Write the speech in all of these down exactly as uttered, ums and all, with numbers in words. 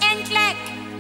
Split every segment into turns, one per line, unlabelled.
and clack.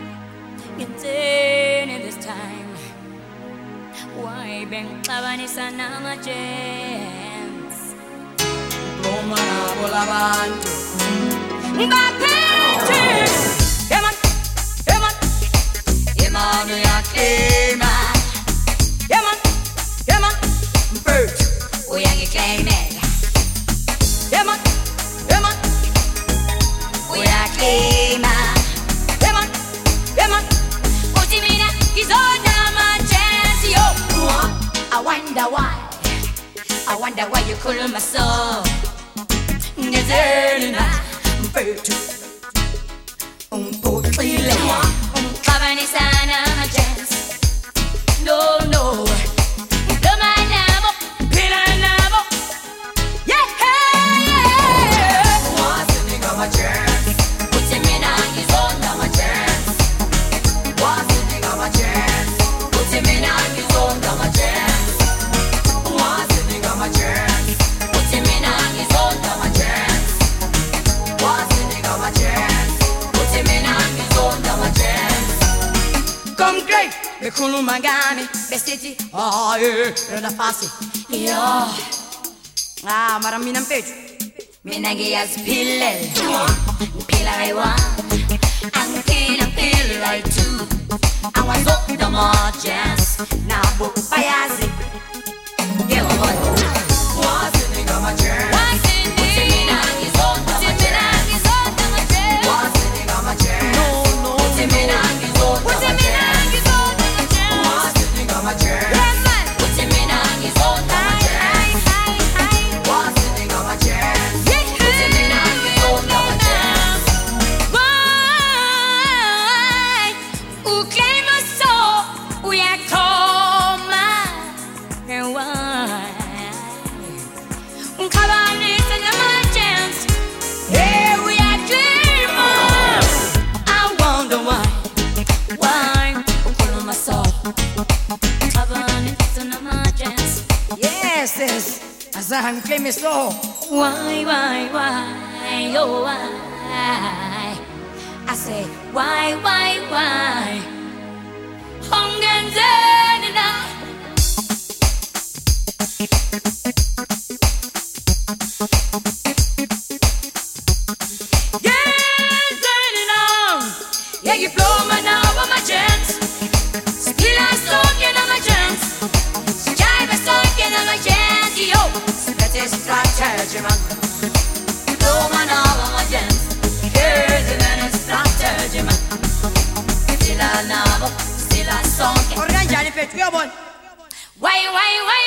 Getting in this time. Why bang Tabanisa Nama James?
Romana Bolabanto.
Bapente. Yeman, Yeman, Yeman, Yakima. Yeman, Yeman, Bert. We are claiming. Yeman, Yeman, we are claiming. Yeman, Yeman, Utimina, Kizona, Manchensio. I wonder why. I wonder why you call my soul. Gazerina, Bert. Un po' trile, un Cabanisana, Jens. No, no. Domanamo, Piranamo. Yeah, yeah.
What's the nigga my chance?
Put him in on his own, my chance.
What's the nigga my chance?
Put him in on his own, my chance.
What's the nigga my chance?
Put him in on his own, my chance.
What's the nigga my chance?
Put him in on his own, my chance.
Come great, the Kulu Mangani, the city. Oh, yeah, the Fasi.
Yo,
Ah, Maramina Page.
Minagias Pillel. Pillar one. Ang kinang pillar two. Ang wasok na mo, Jess. Nabuk payazi. Give a boy.
What's the nigga my chance?
What's in
Put him in on his own,
Put him in on his own, my chance.
What's the nigga my chance?
No, no,
Put him in on his own,
Put him in on his own, my chance.
What's the nigga my chance?
Yeah, man. Put him in on his own, my chance.
What's the nigga my chance?
Yeah. Put him in on his own, my chance. Why? Who claim us so? We are coma. And why? Cabanis and my chance. Here we are dreamers. I wonder why. Why? Follow my soul. Cabanis and my chance.
Yes, yes. As I'm claiming so.
Why, why, why, oh why? I say, why, why, why? Hongen zenina. Yeah, zenina. Yeah, you blow my now on my chance. Still I'm talking on my chance. Jive is talking on my chance. Yo, that is strategy, man. Blow my now on my chance. Here's a strategy, man. Still I know, still I song.
Organizzare per più buon.
Why, why, why?